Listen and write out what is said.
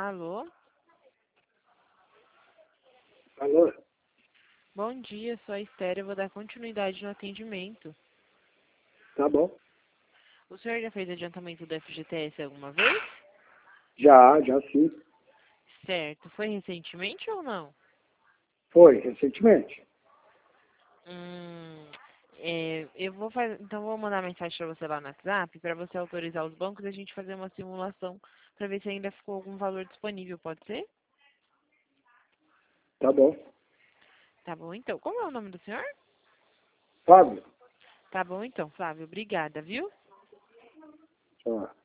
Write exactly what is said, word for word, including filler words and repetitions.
Alô? Alô? Bom dia, sou a Esther, eu vou dar continuidade no atendimento. Tá bom. O senhor já fez adiantamento do F G T S alguma vez? Já, já sim. Certo. Foi recentemente ou não? Foi, recentemente. Hum, é, eu vou fazer, então vou mandar mensagem para você lá no WhatsApp para você autorizar os bancos e a gente fazer uma simulação para ver se ainda ficou algum valor disponível, pode ser? Tá bom. Tá bom, então. Como é o nome do senhor? Fábio? Tá bom, então, Flávio. Obrigada, viu? Tchau.